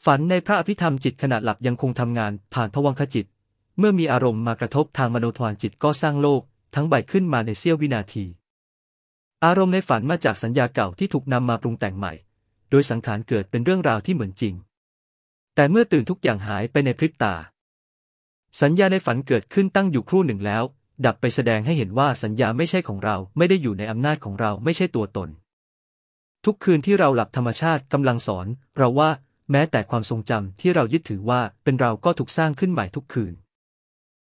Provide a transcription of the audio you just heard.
ฝันในพระอภิธรรมจิตขณะหลับยังคงทำงานผ่านภวังคจิตเมื่อมีอารมณ์มากระทบทางมโนทวารจิตก็สร้างโลกทั้งใบขึ้นมาในเสี้ยววินาทีอารมณ์ในฝันมาจากสัญญาเก่าที่ถูกนำมาปรุงแต่งใหม่โดยสังขารเกิดเป็นเรื่องราวที่เหมือนจริงแต่เมื่อตื่นทุกอย่างหายไปในพริบตาสัญญาในฝันเกิดขึ้นตั้งอยู่ครู่หนึ่งแล้วดับไปแสดงให้เห็นว่าสัญญาไม่ใช่ของเราไม่ได้อยู่ในอำนาจของเราไม่ใช่ตัวตนทุกคืนที่เราหลับธรรมชาติกำลังสอนเราว่าแม้แต่ความทรงจำที่เรายึดถือว่าเป็นเราก็ถูกสร้างขึ้นใหม่ทุกคืน